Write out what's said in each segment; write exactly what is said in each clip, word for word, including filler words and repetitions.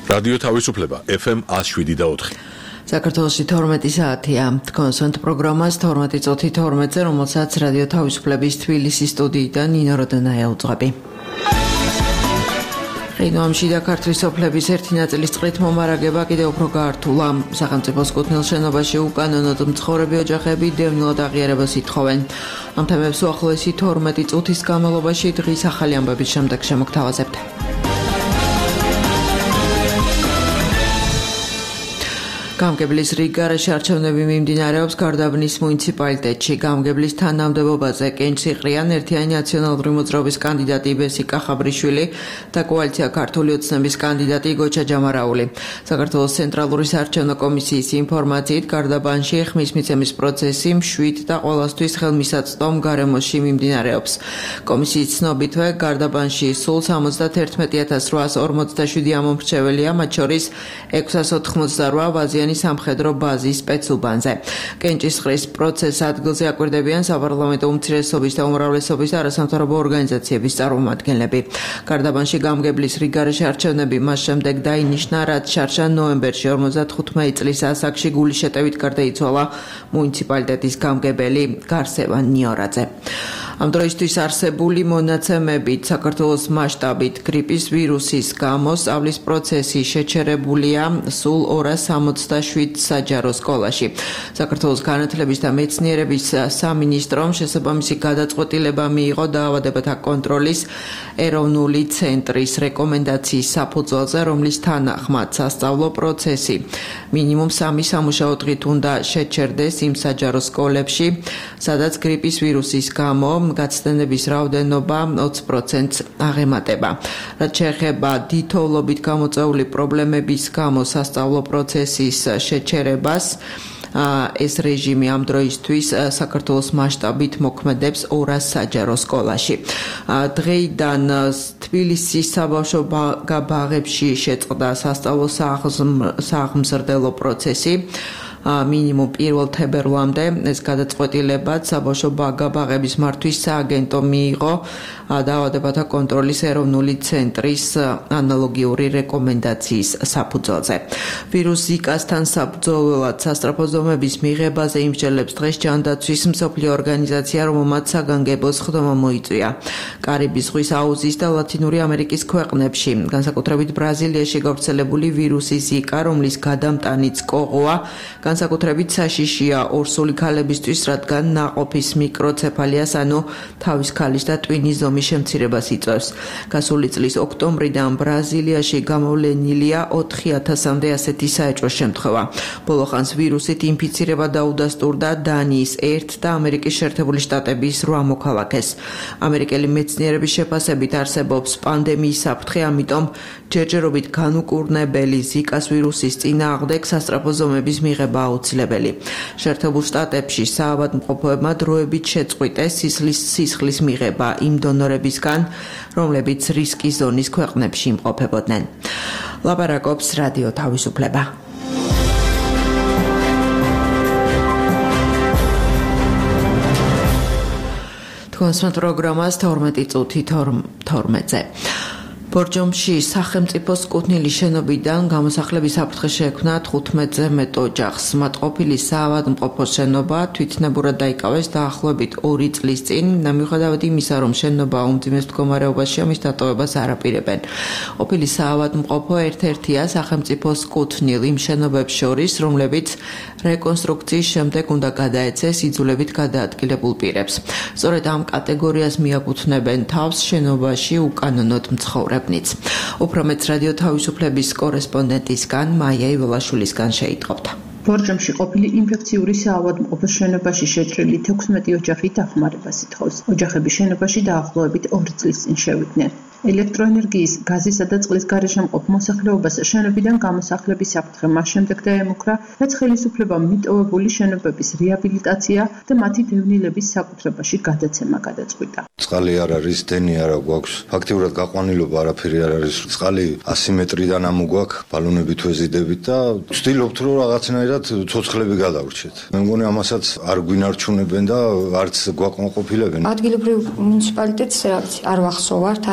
რადიო თავისუფლება ეფ ემ ათს შვიდი და ოთხი. საქართველოში თორმეტი საათია. კონსონტ პროგრამას თორმეტი წუთი თორმეტზე, რომელსაც რადიო თავისუფლების თბილისის სტუდიიდან ნინო როდანაია უძღვები. ყინვამში და ქართლის სოფლების ერთი ნაწილის წყლით მომარაგება კიდევ უფრო გაართულა. სახელმწიფოს კუთვნილ შენობაში უკანონოდ მცხოვრები ოჯახები დევნილად აღიარებას ითხოვენ. ამ თემებს უახლოესი თორმეტი წუთის განმავლობაში დღის ახალი ამბების შემდეგ შემოგთავაზებთ. გამგებლის რიგ გარეშე არჩევნები მიმდინარეობს გარდაბნის მუნიციპალიტეტში. გამგებლის თანამდებობაზე კენჭს იყრიან ერთიანი ნაციონალური მოძრაობის კანდიდატი ბესიკა ხაბრიშვილი და კოალიცია ქართული ოცნების კანდიდატი გოჩა ჯამარაული. საქართველოს ცენტრალური საარჩევნო კომისიის ინფორმაციით გარდაბანში ხმის მიცემის პროცესი მშვიდ და ყველასთვის ხელმისაწვდომ გარემოში მიმდინარეობს. კომისიის ცნობითვე გარდაბანში სულ სამოცდაერთმეტი ათას რვაას ორმოცდაშვიდი ამომრჩეველია, მათ შორის ექვსას ოთხმოცდარვა ვაზიანი სამხედრო ბაზის სპეცუბანზე. კენჭისყრის პროცესს ადგილზე აკვირდებიან საპარლამენტო უმცირესობის და უმრავლესობის არასამთავრობო ორგანიზაციების წარმომადგენლები. გარდაბანში გამგებლის რიგ გარეშე არჩევნები მას შემდეგ დაინიშნა, რაც შარშა ნოემბერში ორმოცდათხუთმეტი წლის ასაკში გულის შეტევით გარდაიცვალა მუნიციპალიტეტის გამგებელი გარსევან ნიორაძე. ამ დროისთვის არსებული მონაცემებით საქართველოს მასშტაბით გრიპის ვირუსის გამო სწავლის პროცესი შეჩერებულია სულ ორას სამოცდაშვიდ საჯარო სკოლაში. საქართველოს განათლების და მეცნიერების სამინისტრომ შესაბამისი გადაწყვეტილება მიიღო დაავადებათა კონტროლის ეროვნული ცენტრის რეკომენდაციის საფუძველზე, რომლის თანახმად სასწავლო პროცესი მინიმუმ სამი სამუშაო დღით უნდა შეჩერდეს იმ საჯარო სკოლებში, სადაც გრიპის ვირუსის გამო გაცდენების რაოდენობა ოცი პროცენტს აღემატება. რაც შეეხება დიდთოვლობით გამოწვეული პრობლემების გამო სასწავლო პროცესის შეჩერებას, ეს რეჟიმი ამ დროისთვის საქართველოს მასშტაბით მოქმედებს ორას საჯარო სკოლაში. დღეიდან თბილისის საბავშვო ბაღებში შეწყდა სასწავლო სააღმზრდელო პროცესი. მინიმუმ პირველ თებერვლამდე ეს გადაწყვეტილებაც საბავშვო ბაღების მართვის სააგენტო მიიღო დაავადებათა კონტროლის ეროვნული ცენტრის ანალოგიური რეკომენდაციის საფუძველზე. ვირუს ზიკასთან საბრძოლველად სასწრაფო ზომების მიღებაზე იმსჯელებს დღეს ჯანდაცვის მსოფლიო ორგანიზაცია, რომელმაც საგანგებო სხდომა მოიწვია კარიბის ზღვის აუზის და ლათინური ამერიკის ქვეყნებში, განსაკუთრებით ბრაზილიაში გავრცელებული ვირუსი ზიკა, რომლის გადამტანიც კოღოა, განსაკუთრებით საშიშია ორსული ქალებისთვის, რადგან ნაყოფის მიკროცეფალიას, ანუ თავის ქალის და ტვინის ზომის შემცირებას იწვევს. გასული წლის ოქტომბრიდან ბრაზილიაში გამოვლენილია ოთხი ათასამდე ასეთი საეჭვო შემთხვევა. ბოლო ხანს ვირუსით ინფიცირება დაუდასტურდა დანიის ერთ და ამერიკის შეერთებული შტატების რვა მოქალაქეს. ამერიკელი მეცნიერების შეფასებით არსებობს პანდემიის საფრთხე, ამიტომ ჯერჯერობით განუკურნებელი ზიკას ვირუსის წინააღმდეგ სასწრაფო ზომების მიღება აუცილებელი. შეერთებულ შტატებში საავადმყოფოებმა დროებით შეწყვიტეს სისხლის სისხლის მიღება იმ დონორებისგან, რომლებიც რისკის ზონის ქვეყნებში იმყოფებოდნენ. ლაპარაკობს რადიო თავისუფლება. კონსონტ პროგრამას თორმეტი წუთი თორმეტზე. ბორჯომში სახელმწიფოს კუთვნილი შენობიდან გამოსახლების საფრთხე შეექმნა თხუთმეტზე მეტ ოჯახს. მათ ყოფილი საავადმყოფო შენობა თვითნებურად დაიკავეს დაახლოებით ორი წლის წინ, მიუხედავად იმისა, რომ შენობა უმძიმეს მდგომარეობაშია, მის დატოვებას არ აპირებენ. ყოფილი საავადმყოფო ერთ-ერთია სახელმწიფოს კუთვნილ იმ შენობებს შორის, რომლებიც რეკონსტრუქციის შემდეგ უნდა გადაეცეს იძულებით გადაადგილებულ პირებს. სწორედ ამ კატეგორიას მიაკუთვნებენ თავს შენობაში უკანონოდ მცხოვრებნიც. უფრო მეც რადიო თავისუფლების კორესპონდენტისგან მაია იველაშვილისგან შეიტყობთ. ბორჯომში ყოფილი ინფექციური საავადმყოფოს შენობაში შეჭრილი თექვსმეტი ოჯახი დახმარებას ითხოვს. ოჯახები შენობაში დაახლოებით ორი წლის წინ შევიდნენ. ელექტროენერგიის, გაზისა და წყლის გარეშემყოფ მოსახლეობას შენობიდან გამოსახლების საფრთხე მას შემდეგ დაემუქრა, რაც ხელისუფლებამ მიტოვებული შენობების რეაბილიტაცია და მათი დევნილების საკუთრებაში გადაცემა გადაწყვიტა. წყალი არ არის, დენი არ გვაქვს. ფაქტიურად გაყვანილობა არაფერი არ არის. წყალი ასი მეტრიდან ამოგვაქვს, ბალონებით ვეზიდებით და ვცდილობთ რომ რაღაცნაირად ცოცხლები გადავრჩეთ. მე მგონი ამასაც არ გვინარჩუნებენ და არც გვაკმაყოფილებენ. ადგილობრივ მუნიციპალიტეტს არ ვახსოვართ, არავინ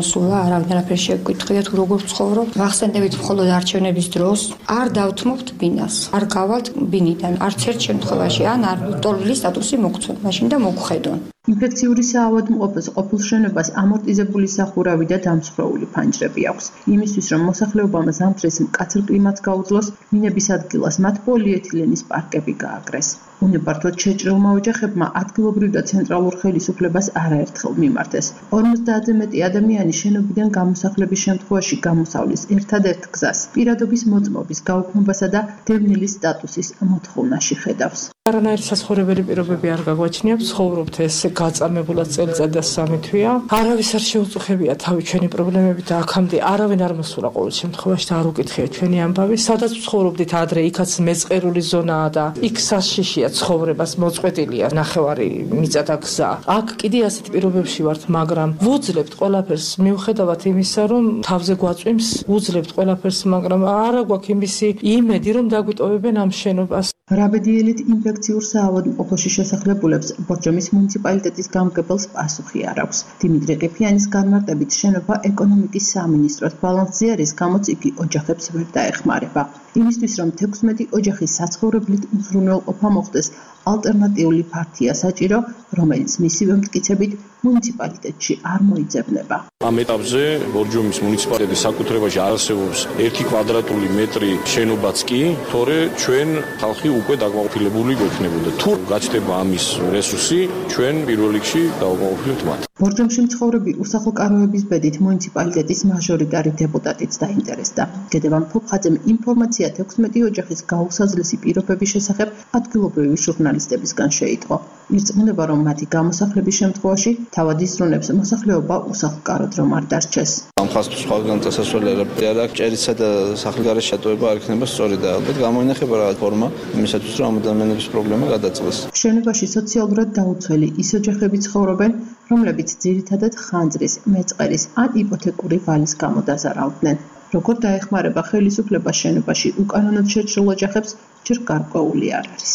გამოსულა, არავინ არაფერს შეგვიტყვია თუ როგორ ცხოვრობ. ვახსენდებით მხოლოდ არჩევნების დროს არ დავთმობთ ბინას. არ გავალთ ბინიდან, არც ერთ შემთხვევაში, ან არ ტოლილი სტატუსი მოგცემ, მაშინ და მოგხედონ. ინფექციური საავადმყოფოს ყოფილ შენობას ამორტიზებული სახურავი და დამსხვრეული ფანჯრები აქვს. იმისთვის, რომ მოსახლეობამ ზამთრის მკაცრ კლიმატს გაუძლოს, მინების ადგილას მათ პოლიეთილენის პარკები გააგრეს. უნებართვოდ შეჭრილმა ოჯახებმა ადგილობრივ და ცენტრალურ ხელისუფლებას არაერთხელ მიმართეს. ორმოცდაათზე მეტი ადამიანი შენობიდან გამოსახლების შემთხვევაში გამოსავლის ერთადერთ გზას პირადობის მოწმობის გაუქმებასა და დევნილის სტატუსის მოთხოვნაში ხედავს. არანაირი საცხოვრებელი პირობები არ გაგვაჩნია, ცხოვრობთ ესე გაწამებულად წელიწად და სამი თვეა. არავის არ შეუწუხებია თავი ჩვენი პრობლემებით და აქამდე არავინ არ მოსულა ყოველ შემთხვევაში და არ უკითხია ჩვენი ამბავი. სადაც ცხოვრობდით ადრე, იქაც მეწყერული ზონაა და იქ საშიშია ცხოვრებას მოწყვეტილია ნახევარი მიწა და გზა. აქ კიდე ასეთ პირობებში ვართ, მაგრამ ვუძლებთ ყველაფერს მიუხედავად იმისა, რომ თავზე გვაწვიმს, ვუძლებთ ყველაფერს, მაგრამ არა გვაქვს იმისი იმედი, რომ დაგვიტოვებენ ამ შენობას. რაბედიელით ინფექციურ საავადმყოფოში შესახლებულებს ბორჯომის მუნიციპალიტეტის გამგებელს პასუხი არ აქვს. დიმიტრი ყიფიანის განმარტებით შენობა ეკონომიკის სამინისტროს ბალანსზე არის, გამოც იგი ოჯახებს ვერ დაეხმარება. იმისთვის, რომ თექვსმეტი ოჯახის საცხოვრებლით უზრუნველყოფა მოხდეს, ალტერნატიული ფართია საჭირო, რომელიც მისივე მტკიცებით მუნიციპალიტეტში არ მოიძებნება. ამ ეტაპზე ბორჯომის მუნიციპალიტეტის საკუთრებაში არსებობს ერთი კვადრატული მეტრი შენობაც კი, თორე ჩვენ ხალხი უკვე დაკმაყოფილებული გვექნებოდა. თუ გაჩნდება ამის რესურსი, ჩვენ პირველ რიგში დავაკმაყოფილებთ მათ. ბორჯომში მცხოვრები უსახლკაროების ბედით მუნიციპალიტეტის მაჟორიტარი დეპუტატიც დაინტერესდა. გედევან ფოფხაძემ ინფორმაცია თექვსმეტი ოჯახის გაუსაძლესი პირობების შესახებ ადგილობრივი ჟურნალისტებისგან შეიტყო. ირწმუნება, რომ მათი გამოსახლების შემთხვევაში თავად იზრუნებს მოსახლეობა უსახლკაროდ რომ არ დარჩეს. ამ ხალხს სხვაგან წასასვლელი არ აქვს, ჭერისა და სახლგარეშე შეტოება არ იქნება სწორი და ალბათ გამოინახება რა ფორმა იმისათვის, რომ ამ ადამიანების პრობლემა გადაწყდეს. შენობაში სოციალურად დაუცველი ის ოჯახები ცხოვრობენ, რომლებიც ძირითადად ხანძრის, მეწყერის ან იპოთეკური ვალის გამო დაზარავდნენ. როგორ დაეხმარება ხელისუფლება შენობაში უკანონოდ შეჭრილ ოჯახებს, ჯერ გარკვეული არ არის.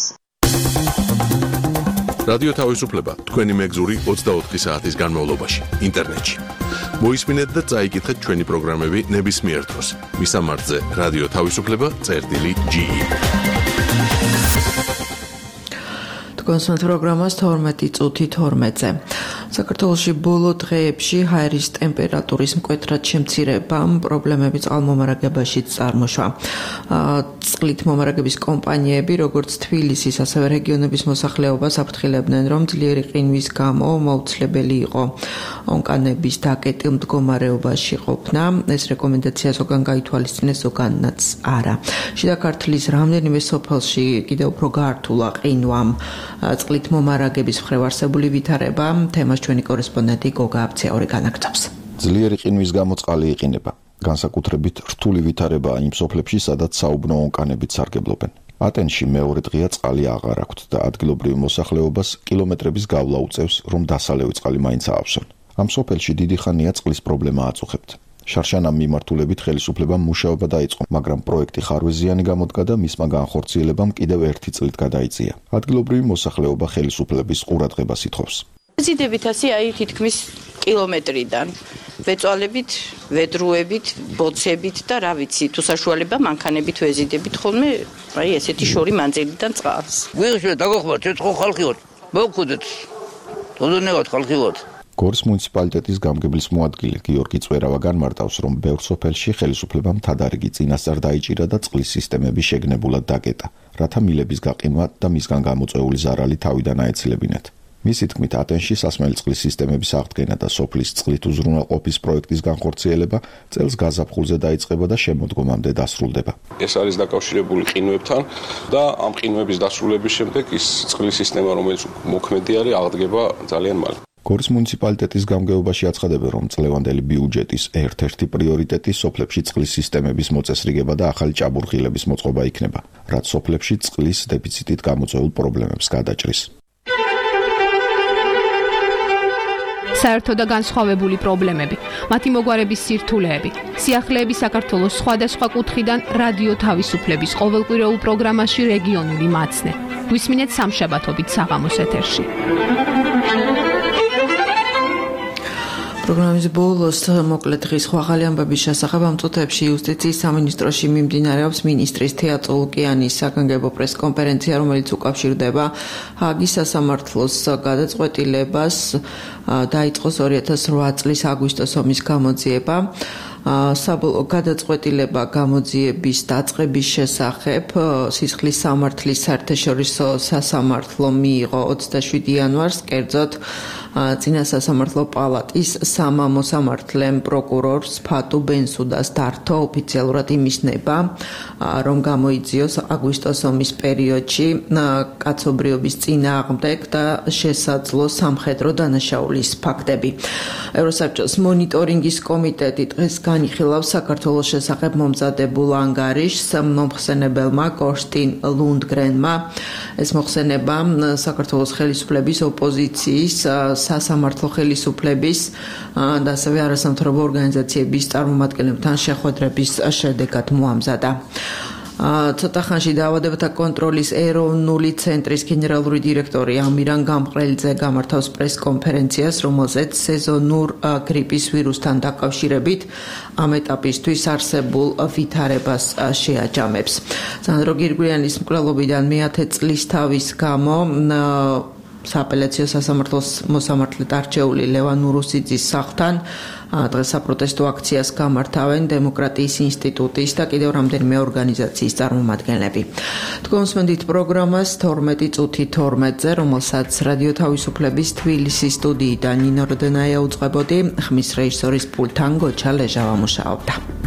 რადიო თავისუფლება თქვენი მეგზური ოცდაოთხი საათის განმავლობაში ინტერნეტში. მოისმინეთ და წაიკითხეთ ჩვენი პროგრამები ნებისმიერ დროს. მისამართზე რადიო თავისუფლება წერტილი ჯი. კონსულტ პროგრამას თორმეტი წუთი თორმეტზე. საქართველოში ბოლო დღეებში ჰაერის ტემპერატურის მკვეთრად შემცირებამ პრობლემები წყალმომარაგებაშიც წარმოშვა. წყლით მომარაგების კომპანიები, როგორც თბილისის, ასევე რეგიონების მოსახლეობას აფრთხილებდნენ, რომ ძლიერი ყინვის გამო მოუცლებელი იყო ონკანების დაკეტილ მდგომარეობაში ყოფნა. ეს რეკომენდაცია ზოგან გაითვალისწინეს, ზოგანაც არა. შიდა ქართლის რამდენიმე სოფელში კიდევ უფრო გაართულა ყინვამ წყლით მომარაგების მხრივ არსებული ვითარება. თემას ჩვენი კორესპონდენტი გოგა აბცეური განაგრძობს. ძლიერი ყინვის გამო წყალი იყინება. განსაკუთრებით რთული ვითარებაა იმ სოფლებში, სადაც საუბნო ონკანებით სარგებლობენ. ატენში მეორე დღეა წყალი აღარ აქვთ და ადგილობრივ მოსახლეობას კილომეტრების გავლა უწევს, რომ დასალევი წყალი მაინც აავსონ. ამ სოფელში დიდი ხანია წყლის პრობლემა აწუხებთ. შარშან ამ მიმართულებით ხელისუფლებამ მუშაობა დაიწყო, მაგრამ პროექტი ხარვეზიანი გამოდგა და მისმა განხორციელებამ კიდევ ერთი წლით გადაიწია. ადგილობრივი მოსახლეობა ხელისუფლების ყურადღებას ითხოვს. ზიდებით ასე აი თითქმის კილომეტრიდან ვეწვალებით, ვედრუებით, ბოცებით და რა ვიცი, თუ საშუალება მანქანებით ვეზიდებით ხოლმე, აი ესეთი შორი მანძილიდან წყალს. ვიღშე დაგახმართ, ეცხო ხალხიოთ. მოგხუდეთ. თოდნევად ხალხიოთ. გორის მუნიციპალიტეტის გამგებლის მოადგილე გიორგი წვერავა განმარტავს, რომ ბევრ სოფელში ხელისუფლებამ თადარიგი წინასწარ დაიჭირა და წყლის სისტემები შეგნებულად დაკეტა, რათა მილების გაყინვა და მისგან გამოწვეული ზარალი თავიდან აეცილებინათ. მისი თქმით, ატენში სასმელი წყლის სისტემების აღდგენა და სოფლის წყლით უზრუნველყოფის პროექტის განხორციელება წელს გაზაფხულზე დაიწყება და შემოდგომამდე დასრულდება. ეს არის დაკავშირებული ყინვებთან და ამ ყინვების დასრულების შემდეგ ის წყლის სისტემა, რომელიც მოქმედი არის, აღდგება ძალიან მალე. გორის მუნიციპალიტეტის გამგეობაში აცხადებენ, რომ წლევანდელი ბიუჯეტის ერთ-ერთი პრიორიტეტი სოფლებში წყლის სისტემების მოწესრიგება და ახალი ჭაბურღილების მოწყობა იქნება, რაც სოფლებში წყლის დეფიციტით გამოწვეულ პრობლემებს გადაჭრის. საერთო და განსხვავებული პრობლემები, მათი მოგვარების სირთულეები, სიახლეები საქართველოს სხვადასხვა კუთხიდან რადიო თავისუფლების ყოველკვირეულ პროგრამაში რეგიონული მაცნე. გვისმინეთ სამშაბათობით საღამოს ეთერში. პროგრამის ბოლოს მოკლედ დღის ხვაღალი ამბების შესახებ ამ წუთებში იუსტიციის სამინისტროში მიმდინარეობს მინისტრის თეა წულუკიანის საგანგებო პრესკონფერენცია, რომელიც უკავშირდება ჰააგის სასამართლოს გადაწყვეტილებას დაიწყოს ორი ათას რვა წლის აგვისტოს ომის გამოძიება. საბოლოო გადაწყვეტილება გამოძიების დაწყების შესახებ სისხლის სამართლის საერთაშორისო სასამართლო მიიღო ოცდაშვიდი იანვარს, კერძოდ წინა სასამართლო პალატის სამამო სამართლემ პროკურორს ფატუ ბენსუდას დართო ოფიციალურად იმისნება, რომ გამოიძიოს აგვისტოს ომის პერიოდში კაცობრიობის წინააღმდეგ და შესაძლო სამხედრო დანაშაულის ფაქტები. ევროსაბჭოს მონიტორინგის კომიტეტი დღეს განიხილავს საქართველოს შესახებ მომზადებულ ანგარიშს მომხსენებელმა კორსტინ ლუნდგრენმა. ეს მოხსენება საქართველოს ხელისუფლების ოპოზიციის სასამართლო ხელისუფლების და ასევე არასამთავრობო ორგანიზაციების წარმომადგენლებთან შეხვედრების შედეგად მოამზადა. ცოტა ხანში დაავადებათა კონტროლის ეროვნული ცენტრის გენერალური დირექტორი ამირან გამყრელიძე გამართავს პრესკონფერენციას, რომელზეც სეზონურ გრიპის ვირუსთან დაკავშირებით ამ ეტაპისთვის არსებულ ვითარებას შეაჯამებს. სანდრო გირგვიანის მკვლელობიდან მეათე წლისთავის გამო სააპელაციო სასამართლოს მოსამართლედ არჩეული ლევან ურუსიძის სახლთან დღეს საპროტესტო აქციას გამართავენ დემოკრატიის ინსტიტუტის და კიდევ რამდენიმე ორგანიზაციის წარმომადგენლები. თქვენ უსმენთ პროგრამას თორმეტი წუთი თორმეტზე, რომელსაც რადიო თავისუფლების თბილისის სტუდიიდან ნინო როდენაია უწყებოდი, ხმის რეჟისორის პულტთან გოჩა ლეჟავა მუშაობდა.